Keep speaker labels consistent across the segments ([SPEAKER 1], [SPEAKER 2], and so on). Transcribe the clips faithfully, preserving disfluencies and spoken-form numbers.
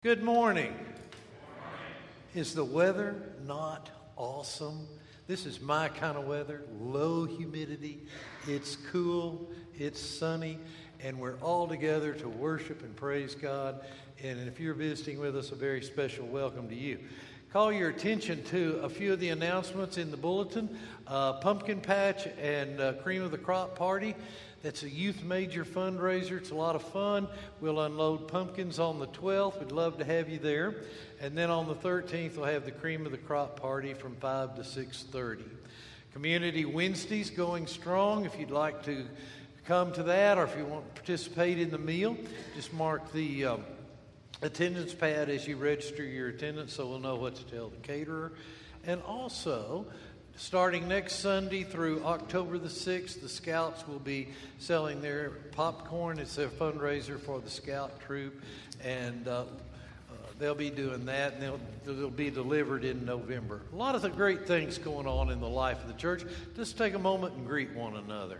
[SPEAKER 1] Good morning. Is the weather not awesome? This is my kind of weather, low humidity, it's cool, it's sunny, and we're all together to worship and praise God. And if you're visiting with us, a very special welcome to you. Call your attention to a few of the announcements in the bulletin. Uh, Pumpkin Patch and uh, Cream of the Crop Party. That's a youth major fundraiser. It's a lot of fun. We'll unload pumpkins on the twelfth. We'd love to have you there. And then on the thirteenth, we'll have the Cream of the Crop Party from five to six thirty. Community Wednesdays going strong. If you'd like to come to that, or if you want to participate in the meal, just mark the um, attendance pad as you register your attendance so we'll know what to tell the caterer. And also, starting next Sunday through October the sixth, the Scouts will be selling their popcorn. It's their fundraiser for the Scout troop, and uh, uh, they'll be doing that, and they'll, they'll be delivered in November. A lot of the great things going on in the life of the church. Just take a moment and greet one another.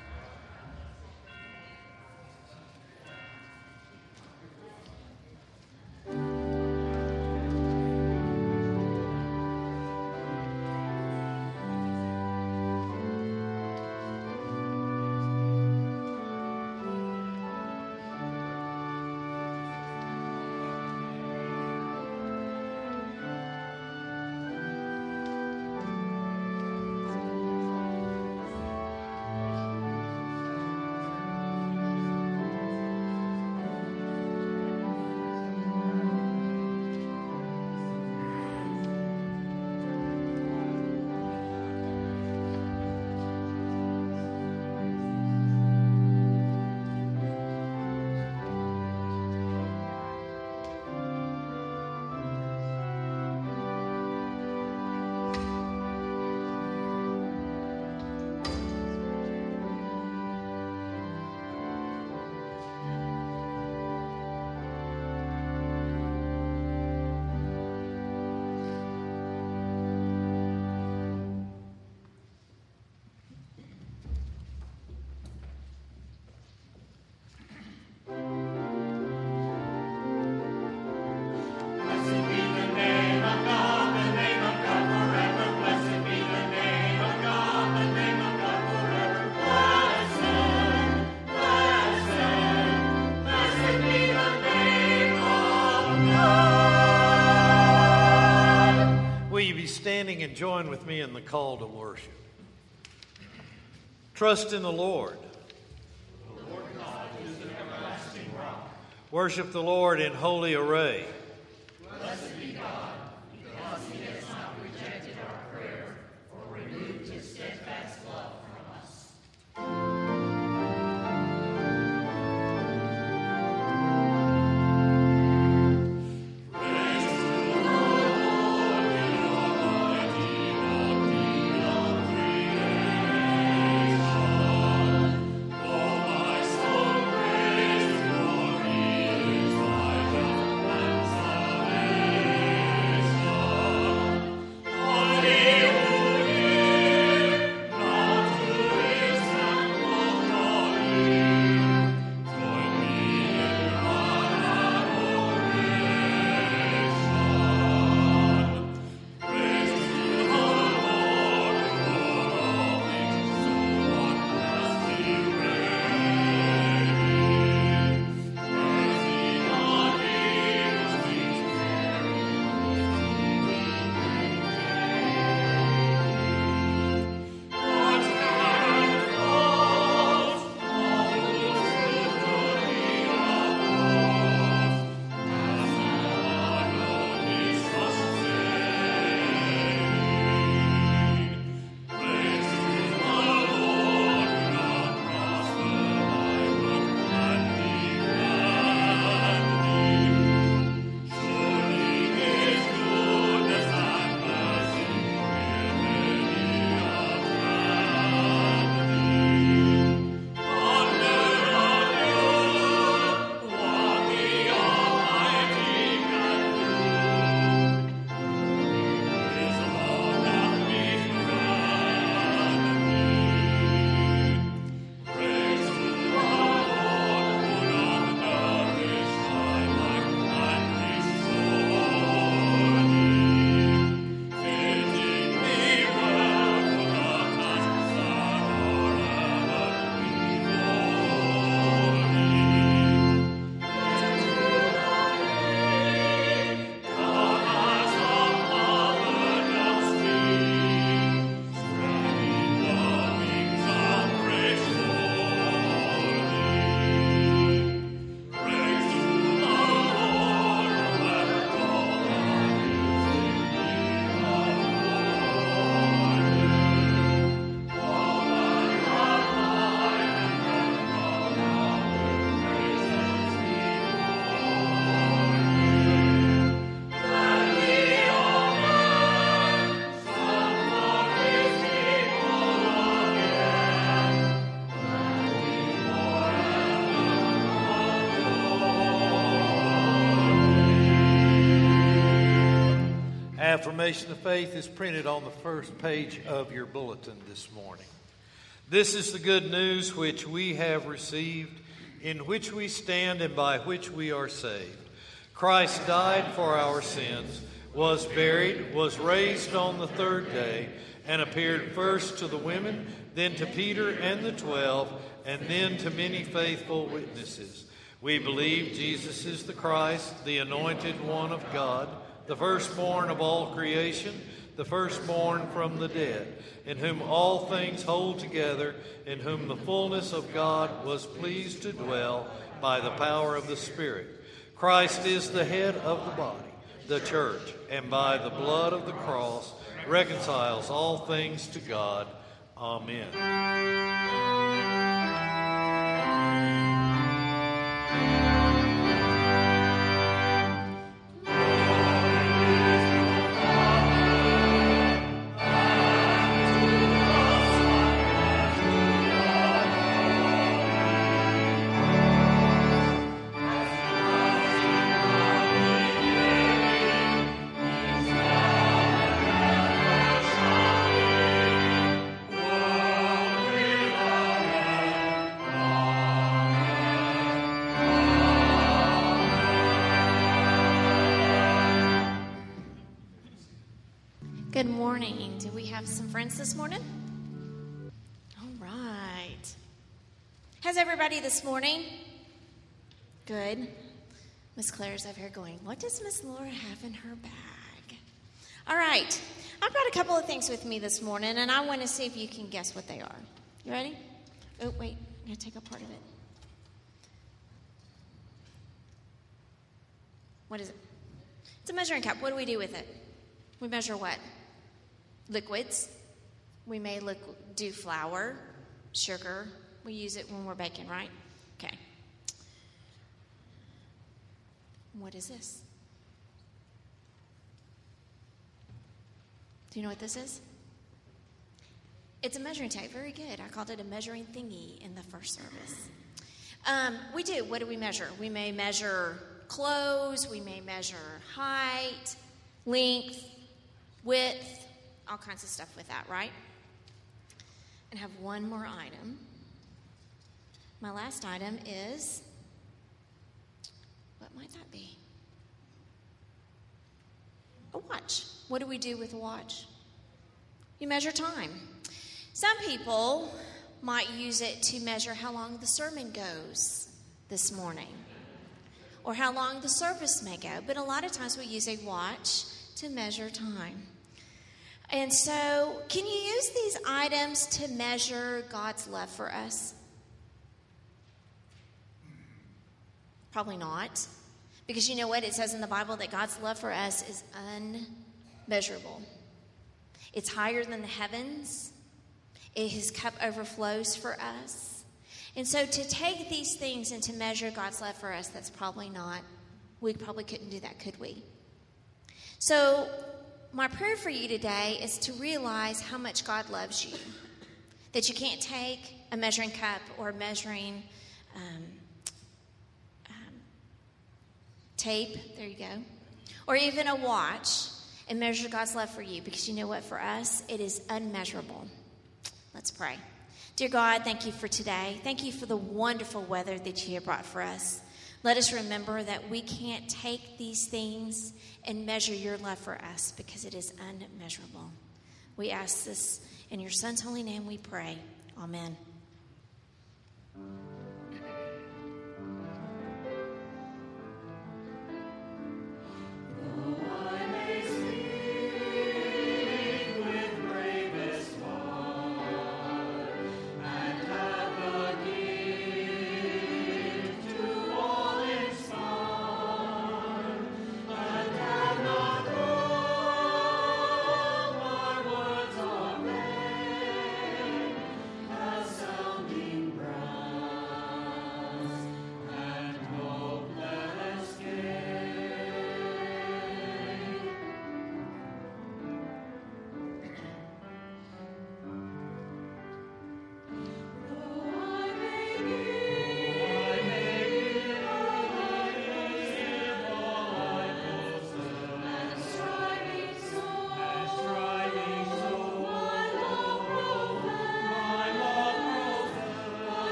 [SPEAKER 1] And join with me in the call to worship. Trust in the Lord.
[SPEAKER 2] The Lord God is an everlasting rock.
[SPEAKER 1] Worship the Lord in holy array.
[SPEAKER 2] Blessed be God, because he has not rejected our prayer or removed his steadfast love from us.
[SPEAKER 3] One
[SPEAKER 1] Affirmation of faith is printed on the first page of your bulletin this morning. This is the good news which we have received, in which we stand and by which we are saved. Christ died for our sins, was buried, was raised on the third day, and appeared first to the women, then to Peter and the twelve, and then to many faithful witnesses. We believe Jesus is the Christ, the anointed one of God, the firstborn of all creation, the firstborn from the dead, in whom all things hold together, in whom the fullness of God was pleased to dwell by the power of the Spirit. Christ is the head of the body, the church, and by the blood of the cross reconciles all things to God. Amen.
[SPEAKER 3] Good morning. Do we have some friends this morning? All right. How's everybody this morning? Good. Miss Claire's over here going, what does Miss Laura have in her bag? All right. I've got a couple of things with me this morning, and I want to see if you can guess what they are. You ready? Oh, wait. I'm going to take a part of it. What is it? It's a measuring cup. What do we do with it? We measure what? Liquids. We may liqu- do flour, sugar. We use it when we're baking, right? Okay. What is this? Do you know what this is? It's a measuring tape. Very good. I called it a measuring thingy in the first service. Um, we do. What do we measure? We may measure clothes. We may measure height, length, width, all kinds of stuff with that, right? And have one more item. My last item is, what might that be? A watch. What do we do with a watch? You measure time. Some people might use it to measure how long the sermon goes this morning, or how long the service may go. But a lot of times we use a watch to measure time. And so, can you use these items to measure God's love for us? Probably not. Because you know what? It says in the Bible that God's love for us is unmeasurable. It's higher than the heavens. His cup overflows for us. And so to take these things and to measure God's love for us, that's probably not. We probably couldn't do that, could we? So my prayer for you today is to realize how much God loves you. That you can't take a measuring cup or a measuring um, um, tape, there you go, or even a watch and measure God's love for you. Because you know what? For us, it is unmeasurable. Let's pray. Dear God, thank you for today. Thank you for the wonderful weather that you have brought for us. Let us remember that we can't take these things and measure your love for us because it is unmeasurable. We ask this in your Son's holy name we pray. Amen.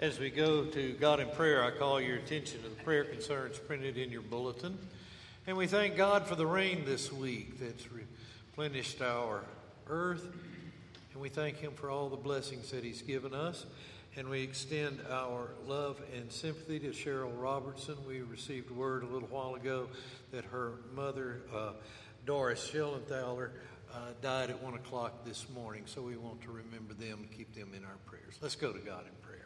[SPEAKER 1] As we go to God in prayer, I call your attention to the prayer concerns printed in your bulletin. And we thank God for the rain this week that's replenished our earth. And we thank him for all the blessings that he's given us. And we extend our love and sympathy to Cheryl Robertson. We received word a little while ago that her mother, uh, Doris Schellenthaler, uh, died at one o'clock this morning. So we want to remember them and keep them in our prayers. Let's go to God in prayer.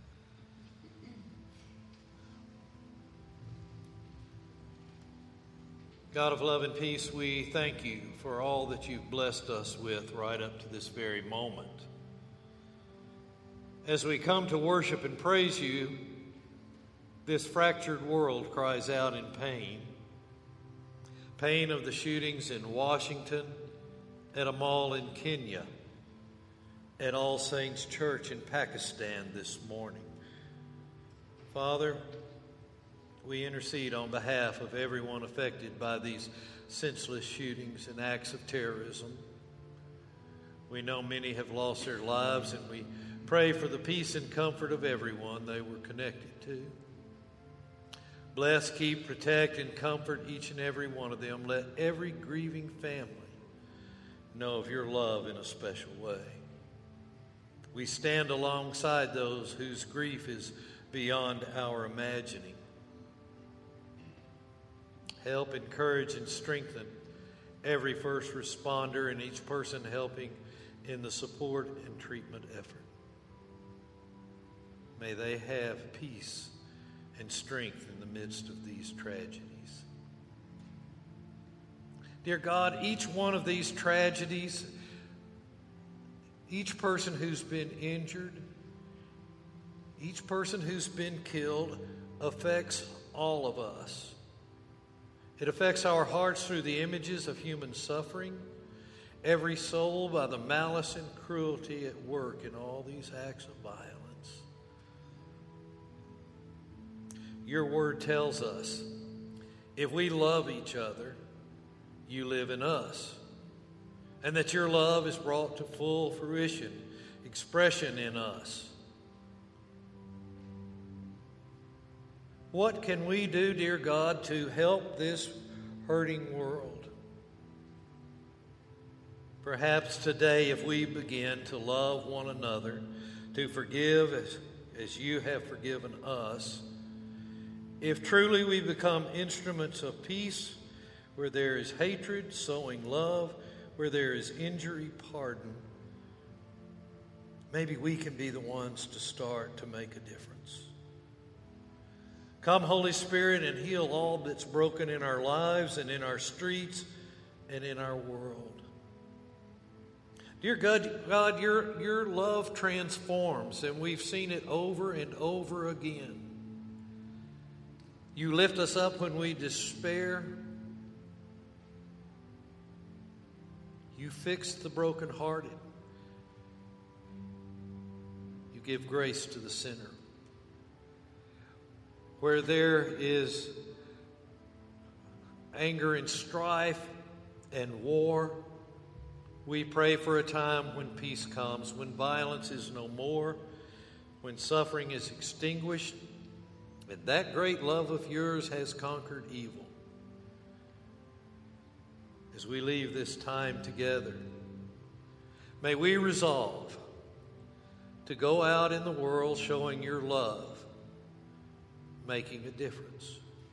[SPEAKER 1] God of love and peace, we thank you for all that you've blessed us with right up to this very moment. As we come to worship and praise you, this fractured world cries out in pain. Pain of the shootings in Washington, at a mall in Kenya, at All Saints Church in Pakistan this morning. Father, we intercede on behalf of everyone affected by these senseless shootings and acts of terrorism. We know many have lost their lives, and we pray for the peace and comfort of everyone they were connected to. Bless, keep, protect, and comfort each and every one of them. Let every grieving family know of your love in a special way. We stand alongside those whose grief is beyond our imagining. Help, encourage, and strengthen every first responder and each person helping in the support and treatment effort. May they have peace and strength in the midst of these tragedies. Dear God, each one of these tragedies, each person who's been injured, each person who's been killed affects all of us. It affects our hearts through the images of human suffering, every soul by the malice and cruelty at work in all these acts of violence. Your word tells us, if we love each other, you live in us, and that your love is brought to full fruition, expression in us. What can we do, dear God, to help this hurting world? Perhaps today, if we begin to love one another, to forgive as, as you have forgiven us, if truly we become instruments of peace, where there is hatred, sowing love, where there is injury, pardon, maybe we can be the ones to start to make a difference. Come, Holy Spirit, and heal all that's broken in our lives and in our streets and in our world. Dear God, God, your, your love transforms, and we've seen it over and over again. You lift us up when we despair. You fix the brokenhearted. You give grace to the sinner. Where there is anger and strife and war, we pray for a time when peace comes, when violence is no more, when suffering is extinguished, and that great love of yours has conquered evil. As we leave this time together, may we resolve to go out in the world showing your love, making a difference,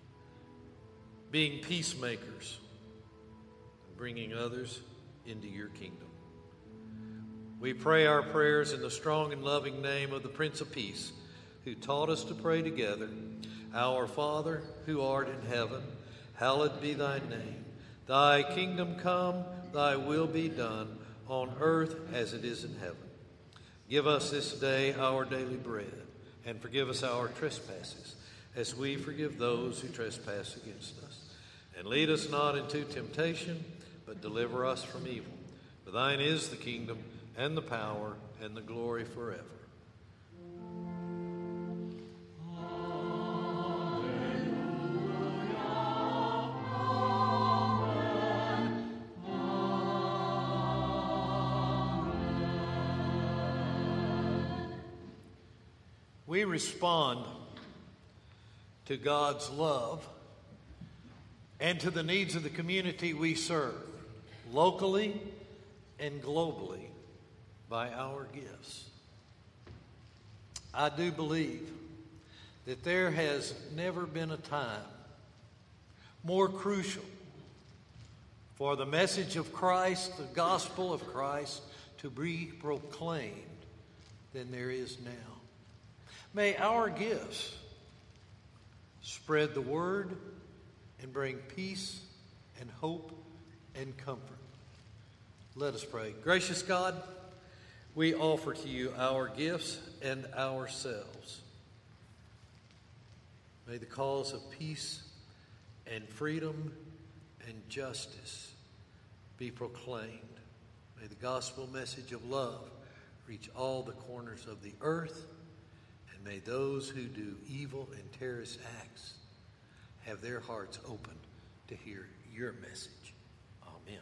[SPEAKER 1] being peacemakers, and bringing others into your kingdom. We pray our prayers in the strong and loving name of the Prince of Peace, who taught us to pray together. Our Father, who art in heaven, hallowed be thy name. Thy kingdom come, thy will be done, on earth as it is in heaven. Give us this day our daily bread, and forgive us our trespasses, as we forgive those who trespass against us. And lead us not into temptation, but deliver us from evil. For thine is the kingdom, and the power, and the glory forever. We respond to God's love and to the needs of the community we serve, locally and globally, by our gifts. I do believe that there has never been a time more crucial for the message of Christ, the gospel of Christ, to be proclaimed than there is now. May our gifts spread the word and bring peace and hope and comfort. Let us pray. Gracious God, we offer to you our gifts and ourselves. May the cause of peace and freedom and justice be proclaimed. May the gospel message of love reach all the corners of the earth, and may those who do evil and terrorist acts have their hearts open to hear your message. Amen.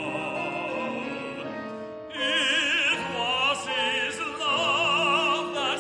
[SPEAKER 4] It was his love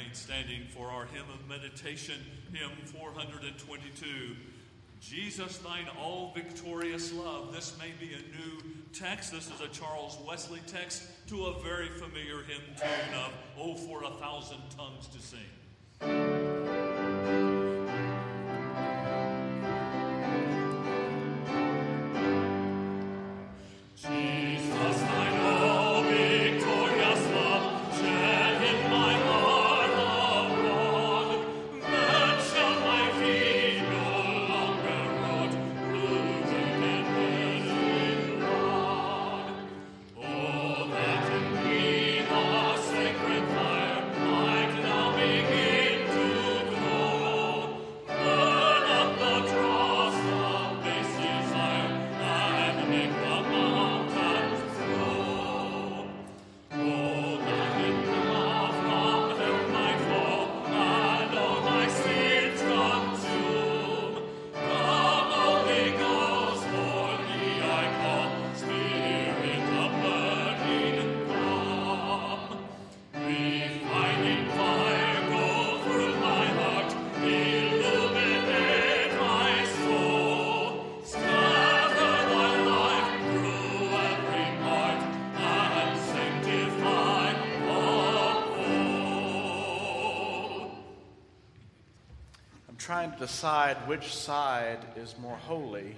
[SPEAKER 4] remain standing for our hymn of meditation, hymn four twenty-two. Jesus, thine all-victorious love. This may be a new text. This is a Charles Wesley text to a very familiar hymn tune of Oh, for a Thousand Tongues to Sing.
[SPEAKER 5] Trying to decide which side is more holy.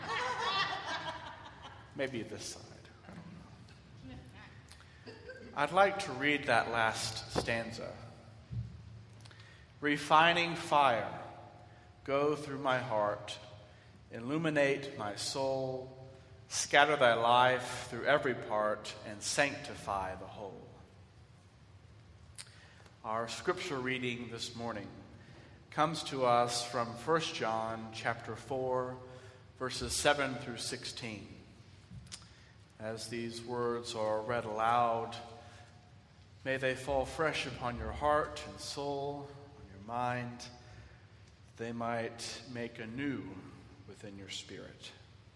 [SPEAKER 5] Maybe this side. I don't know. I'd like to read that last stanza. Refining fire, go through my heart, illuminate my soul, scatter thy life through every part, and sanctify the whole. Our scripture reading this morning comes to us from First John chapter four, verses seven through sixteen. As these words are read aloud, may they fall fresh upon your heart and soul, on your mind. They might make anew within your spirit.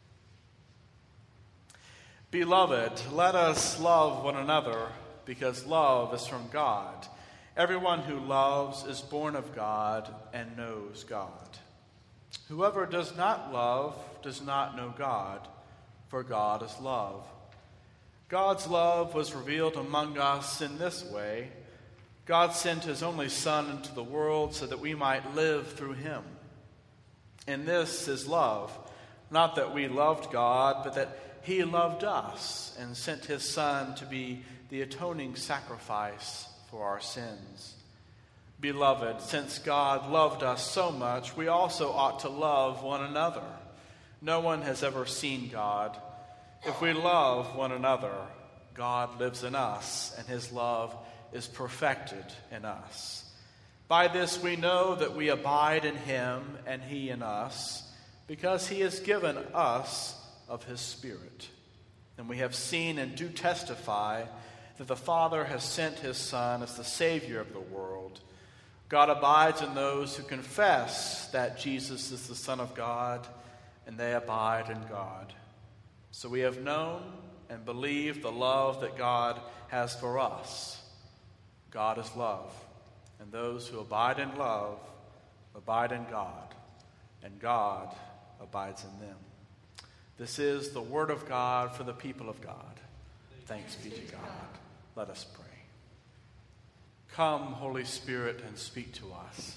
[SPEAKER 5] Beloved, let us love one another, because love is from God. Everyone who loves is born of God and knows God. Whoever does not love does not know God, for God is love. God's love was revealed among us in this way. God sent his only Son into the world so that we might live through him. And this is love, not that we loved God, but that he loved us and sent his Son to be the atoning sacrifice for our sins. Beloved, since God loved us so much, we also ought to love one another. No one has ever seen God. If we love one another, God lives in us, and his love is perfected in us. By this we know that we abide in him and he in us, because he has given us of his Spirit. And we have seen and do testify that the Father has sent his Son as the Savior of the world. God abides in those who confess that Jesus is the Son of God, and they abide in God. So we have known and believed the love that God has for us. God is love, and those who abide in love abide in God, and God abides in them. This is the word of God for the people of God. Thanks be to God. Let us pray. Come, Holy Spirit, and speak to us.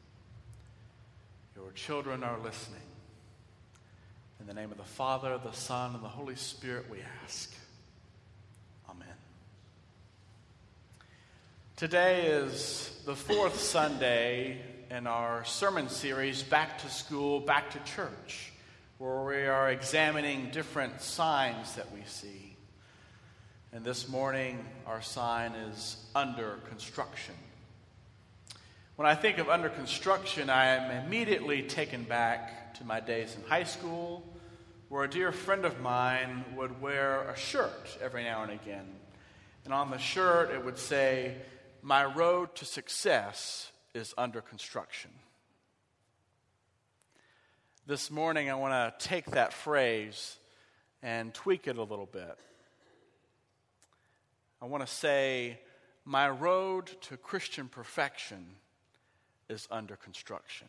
[SPEAKER 5] Your children are listening. In the name of the Father, the Son, and the Holy Spirit, we ask. Amen. Today is the fourth Sunday in our sermon series, Back to School, Back to Church, where we are examining different signs that we see. And this morning, our sign is under construction. When I think of under construction, I am immediately taken back to my days in high school, where a dear friend of mine would wear a shirt every now and again. And on the shirt, it would say, "My road to success is under construction." This morning, I want to take that phrase and tweak it a little bit. I want to say, my road to Christian perfection is under construction.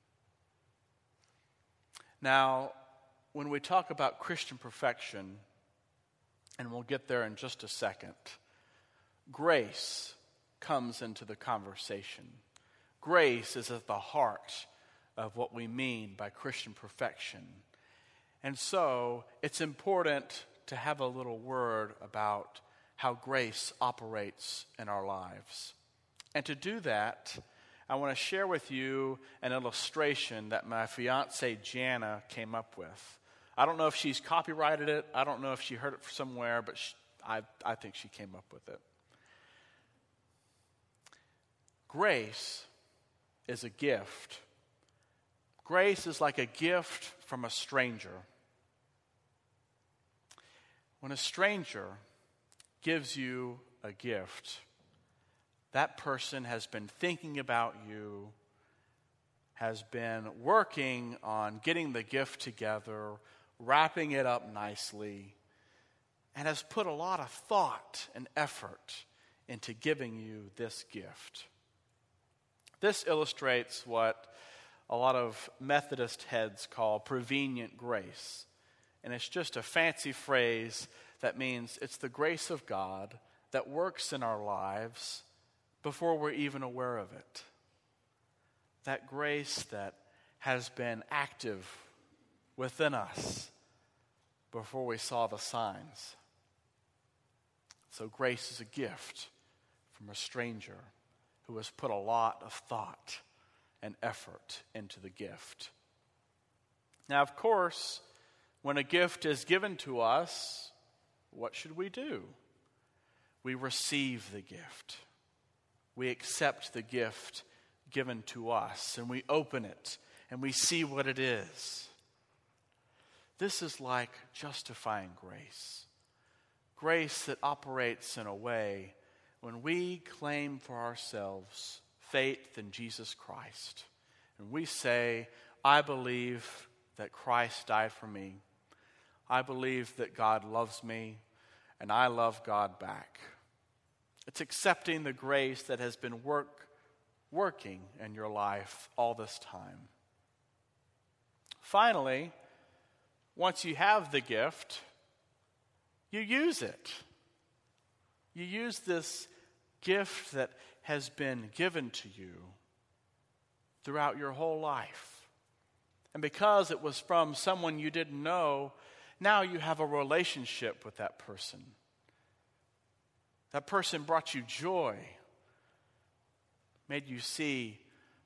[SPEAKER 5] Now, when we talk about Christian perfection, and we'll get there in just a second, grace comes into the conversation. Grace is at the heart of what we mean by Christian perfection. And so it's important to have a little word about how grace operates in our lives. And to do that, I want to share with you an illustration that my fiancée Jana came up with. I don't know if she's copyrighted it. I don't know if she heard it somewhere, but she, I, I think she came up with it. Grace is a gift. Grace is like a gift from a stranger. When a stranger gives you a gift, that person has been thinking about you, has been working on getting the gift together, wrapping it up nicely, and has put a lot of thought and effort into giving you this gift. This illustrates what a lot of Methodist heads call prevenient grace. And it's just a fancy phrase that means it's the grace of God that works in our lives before we're even aware of it. That grace that has been active within us before we saw the signs. So grace is a gift from a stranger who has put a lot of thought and effort into the gift. Now, of course, when a gift is given to us, what should we do? We receive the gift. We accept the gift given to us, and we open it, and we see what it is. This is like justifying grace. Grace that operates in a way when we claim for ourselves faith in Jesus Christ, and we say, I believe that Christ died for me. I believe that God loves me, and I love God back. It's accepting the grace that has been work, working in your life all this time. Finally, once you have the gift, you use it. You use this gift that has been given to you throughout your whole life. And because it was from someone you didn't know, now you have a relationship with that person. That person brought you joy, made you see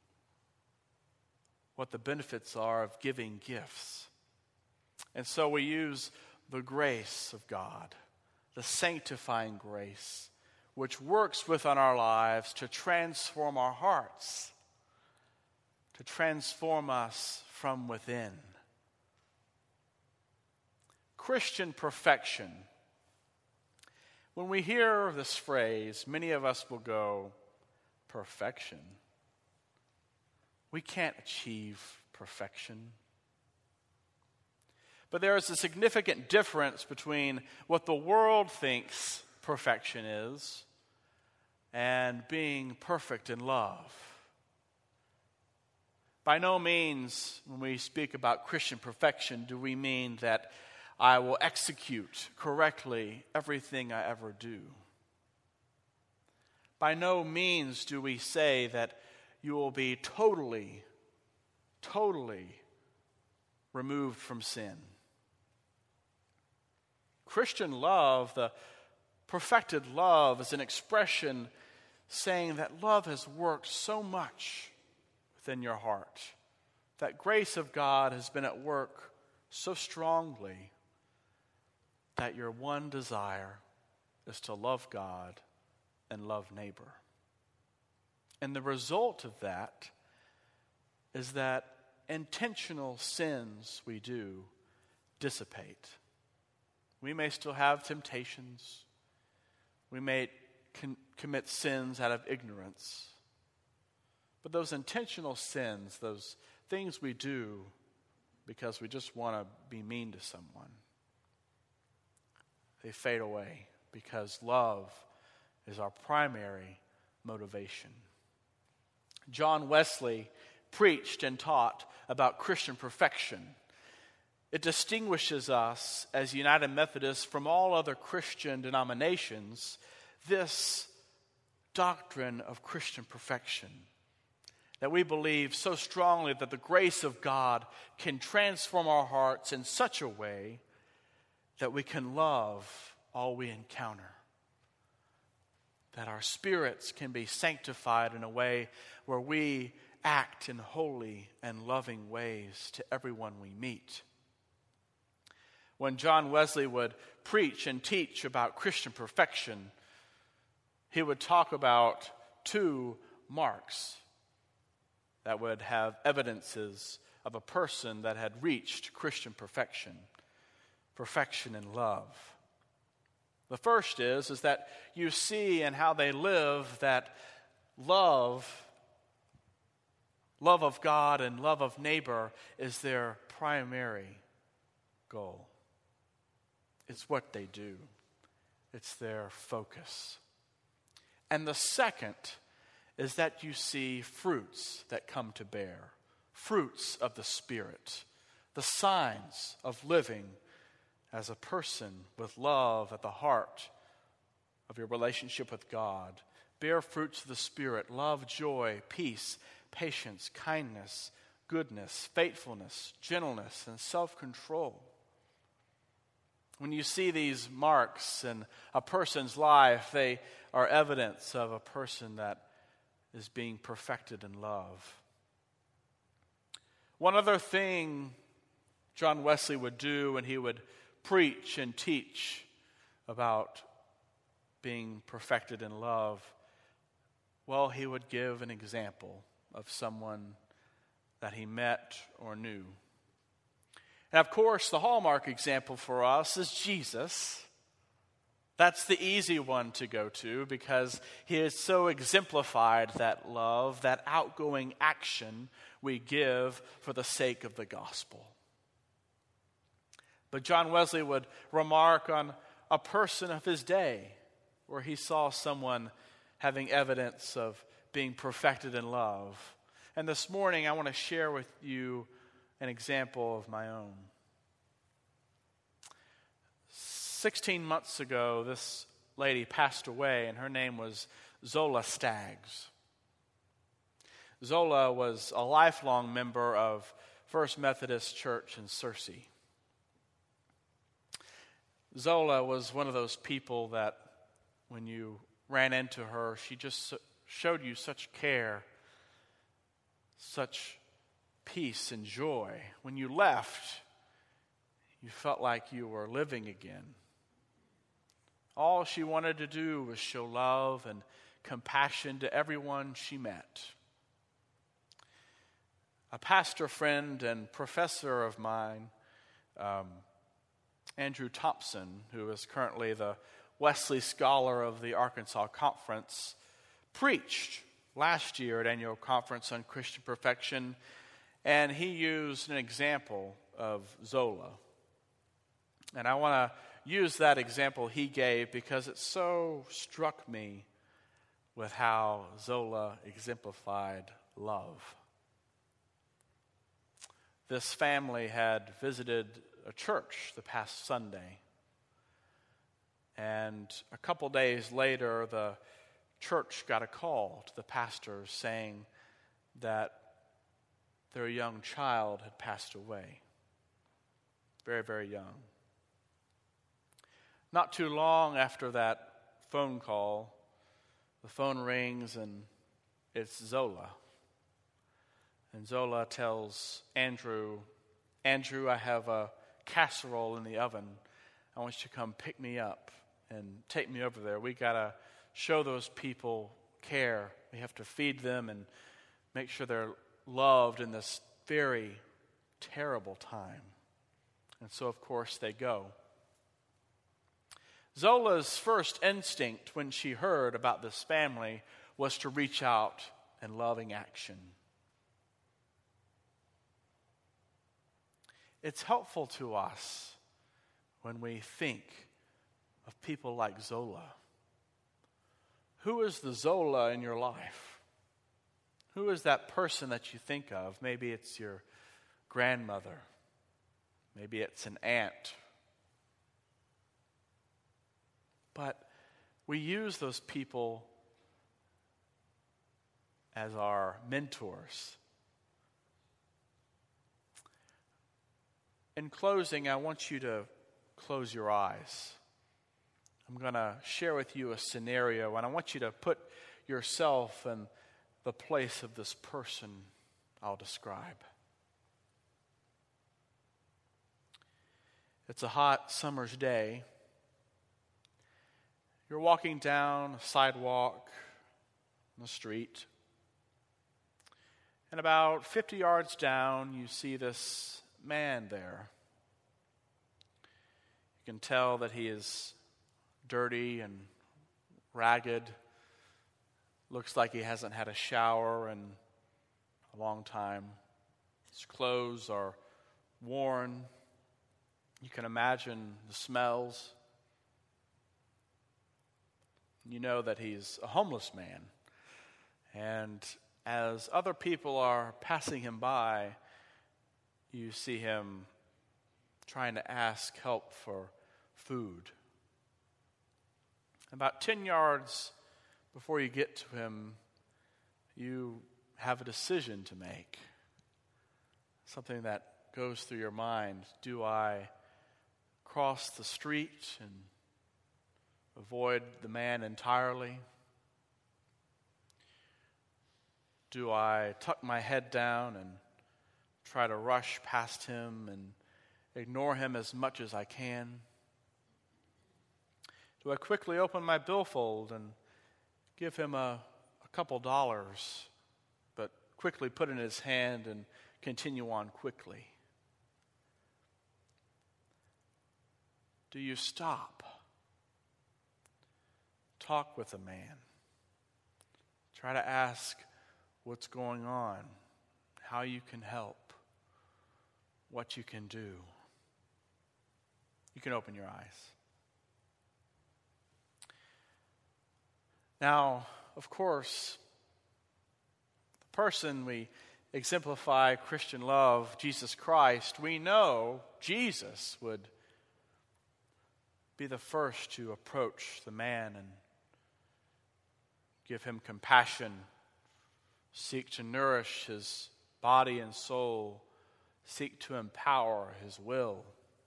[SPEAKER 5] what the benefits are of giving gifts. And so we use the grace of God, the sanctifying grace, which works within our lives to transform our hearts, to transform us from within. Christian perfection. When we hear this phrase, many of us will go, perfection? We can't achieve perfection. But there is a significant difference between what the world thinks perfection is and being perfect in love. By no means, when we speak about Christian perfection, do we mean that I will execute correctly everything I ever do. By no means do we say that you will be totally, totally removed from sin. Christian love, the perfected love, is an expression saying that love has worked so much within your heart. That grace of God has been at work so strongly that your one desire is to love God and love neighbor. And the result of that is that intentional sins we do dissipate. We may still have temptations. We may con- commit sins out of ignorance. But those intentional sins, those things we do because we just want to be mean to someone, they fade away because love is our primary motivation. John Wesley preached and taught about Christian perfection. It distinguishes us as United Methodists from all other Christian denominations, this doctrine of Christian perfection, that we believe so strongly that the grace of God can transform our hearts in such a way that we can love all we encounter, that our spirits can be sanctified in a way where we act in holy and loving ways to everyone we meet. When John Wesley would preach and teach about Christian perfection, he would talk about two marks that would have evidences of a person that had reached Christian perfection, perfection in love. The first is, is that you see in how they live that love, love of God and love of neighbor is their primary goal. It's what they do. It's their focus. And the second is that you see fruits that come to bear, fruits of the Spirit, the signs of living as a person with love at the heart of your relationship with God. Bear fruits of the Spirit, love, joy, peace, patience, kindness, goodness, faithfulness, gentleness, and self-control. When you see these marks in a person's life, they are evidence of a person that is being perfected in love. One other thing John Wesley would do when he would preach and teach about being perfected in love, well, he would give an example of someone that he met or knew. And of course, the hallmark example for us is Jesus. That's the easy one to go to because he has so exemplified that love, that outgoing action we give for the sake of the gospel. But John Wesley would remark on a person of his day where he saw someone having evidence of being perfected in love. And this morning I want to share with you an example of my own. Sixteen months ago, this lady passed away, and her name was Zola Staggs. Zola was a lifelong member of First Methodist Church in Searcy. Zola was one of those people that when you ran into her, she just showed you such care, such peace and joy. When you left, you felt like you were living again. All she wanted to do was show love and compassion to everyone she met. A pastor friend and professor of mine, um, Andrew Thompson, who is currently the Wesley Scholar of the Arkansas Conference, preached last year at annual conference on Christian perfection, and he used an example of Zola. And I want to use that example he gave because it so struck me with how Zola exemplified love. This family had visited a church the past Sunday. And a couple days later, the church got a call to the pastor saying that their young child had passed away. Very, very young. Not too long after that phone call, the phone rings and it's Zola. And Zola tells Andrew, Andrew, I have a casserole in the oven. I want you to come pick me up and take me over there. We got to show those people care. We have to feed them and make sure they're loved in this very terrible time. And so, of course, they go. Zola's first instinct when she heard about this family was to reach out in loving action. It's helpful to us when we think of people like Zola, Who is the Zola in your life? Who is that person that you think of? Maybe it's your grandmother. Maybe it's an aunt. But we use those people as our mentors. In closing, I want you to close your eyes. I'm going to share with you a scenario, and I want you to put yourself in the place of this person I'll describe. It's a hot summer's day. You're walking down a sidewalk on the street. And about fifty yards down, you see this man there. You can tell that he is dirty and ragged. Looks like he hasn't had a shower in a long time. His clothes are worn. You can imagine the smells. You know that he's a homeless man. And as other people are passing him by, you see him trying to ask help for food. About ten yards before you get to him, you have a decision to make. Something that goes through your mind. Do I cross the street and avoid the man entirely? Do I tuck my head down and try to rush past him and ignore him as much as I can? Do I quickly open my billfold and give him a, a couple dollars, but quickly put it in his hand and continue on quickly? Do you stop? Talk with the man. Try to ask what's going on, how you can help, what you can do. You can open your eyes. Now, of course, the person we exemplify Christian love, Jesus Christ, we know Jesus would be the first to approach the man and give him compassion, seek to nourish his body and soul, seek to empower his will.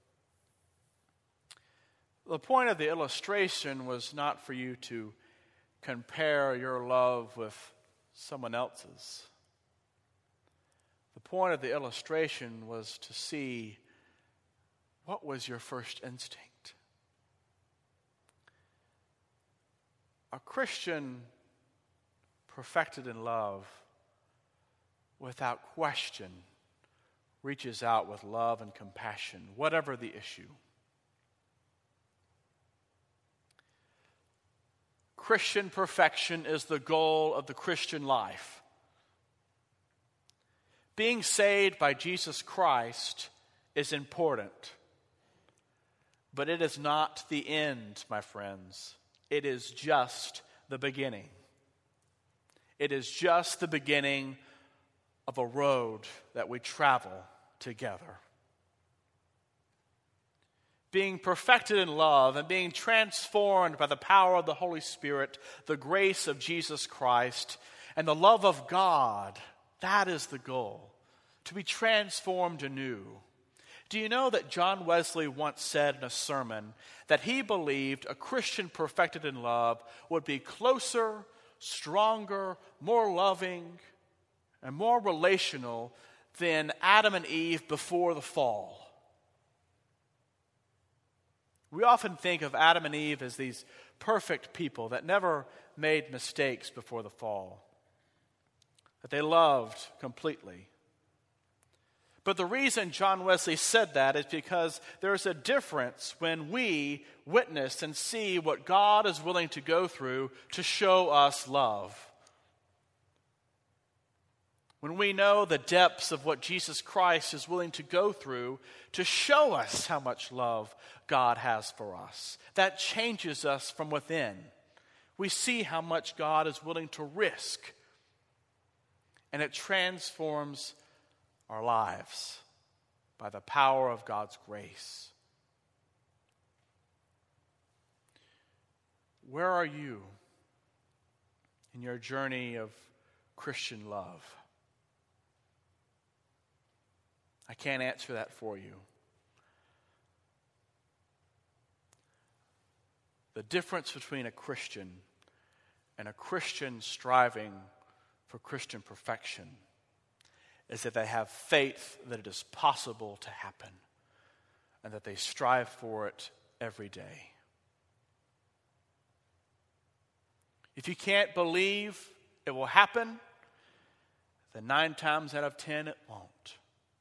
[SPEAKER 5] The point of the illustration was not for you to compare your love with someone else's. The point of the illustration was to see what was your first instinct. A Christian perfected in love, without question, reaches out with love and compassion, whatever the issue. Christian perfection is the goal of the Christian life. Being saved by Jesus Christ is important, but it is not the end, my friends. It is just the beginning. It is just the beginning of a road that we travel together. Being perfected in love and being transformed by the power of the Holy Spirit, the grace of Jesus Christ, and the love of God, that is the goal, to be transformed anew. Do you know that John Wesley once said in a sermon that he believed a Christian perfected in love would be closer, stronger, more loving, and more relational than Adam and Eve before the fall? We often think of Adam and Eve as these perfect people that never made mistakes before the fall, that they loved completely. But the reason John Wesley said that is because there's a difference when we witness and see what God is willing to go through to show us love. When we know the depths of what Jesus Christ is willing to go through to show us how much love God has for us, that changes us from within. we see how much God is willing to risk, and it transforms our lives by the power of God's grace. Where are you in your journey of Christian love? I can't answer that for you. The difference between a Christian and a Christian striving for Christian perfection is that they have faith that it is possible to happen and that they strive for it every day. If you can't believe it will happen, then nine times out of ten it won't.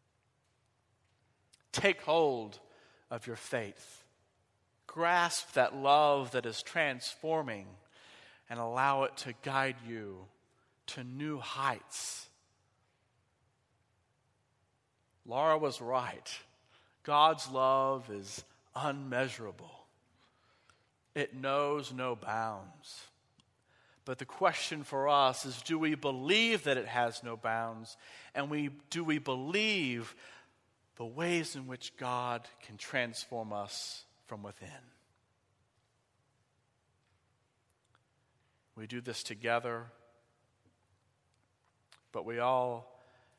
[SPEAKER 5] Take hold of your faith. Grasp that love that is transforming and allow it to guide you to new heights. Laura was right. God's love is unmeasurable. It knows no bounds. But the question for us is, do we believe that it has no bounds? And we do we believe the ways in which God can transform us from within? We do this together, but we all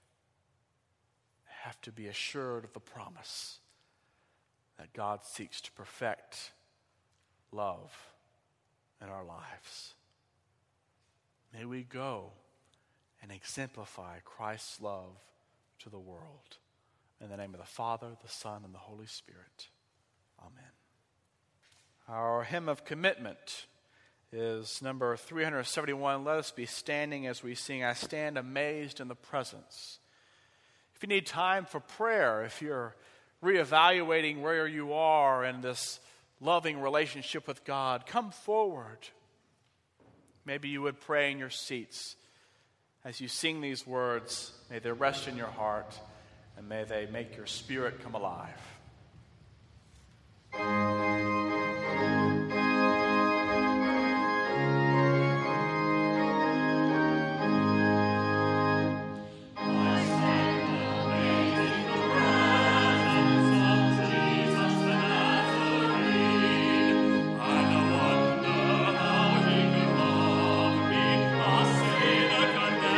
[SPEAKER 5] have to be assured of the promise that God seeks to perfect love in our lives. May we go and exemplify Christ's love to the world. In the name of the Father, the Son, and the Holy Spirit. Amen. Our hymn of commitment is number three seventy-one. Let us be standing as we sing, I Stand Amazed in the Presence. If you need time for prayer, if you're reevaluating where you are in this loving relationship with God, come forward. Maybe you would pray in your seats. As you sing these words, may they rest in your heart, and may they make your spirit come alive.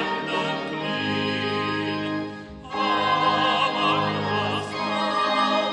[SPEAKER 4] Oh,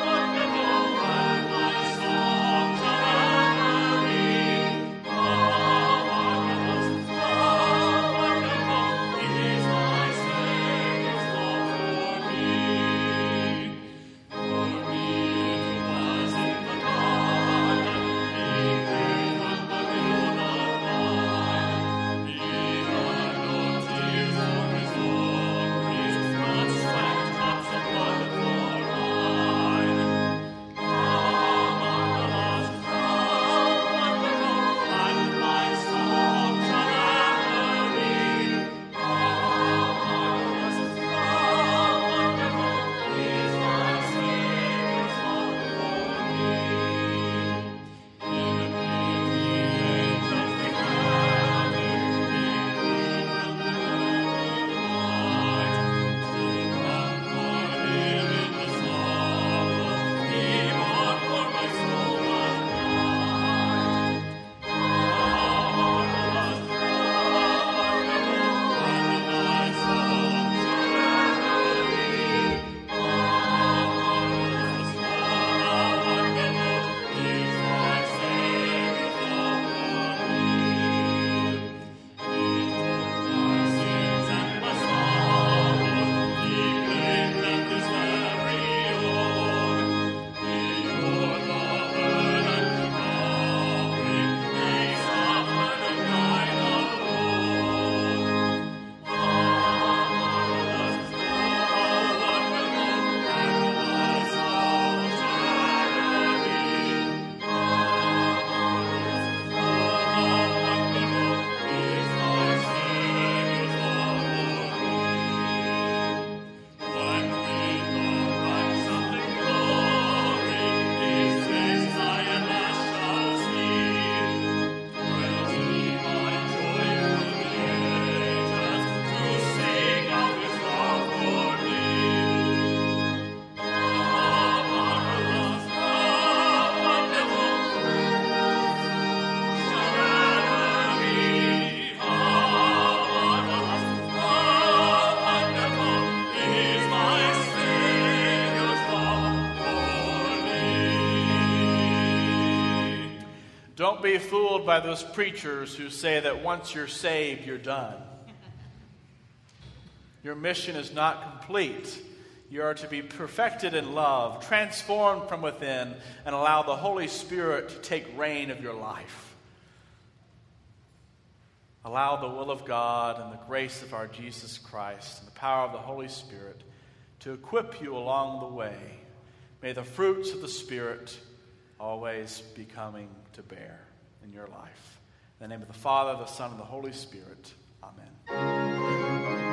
[SPEAKER 5] Don't be fooled by those preachers who say that once you're saved, you're done. Your mission is not complete. You are to be perfected in love, transformed from within, and allow the Holy Spirit to take reign of your life. Allow the will of God and the grace of our Jesus Christ and the power of the Holy Spirit to equip you along the way. May the fruits of the Spirit always be coming to bear in your life. In the name of the Father, the Son, and the Holy Spirit. Amen.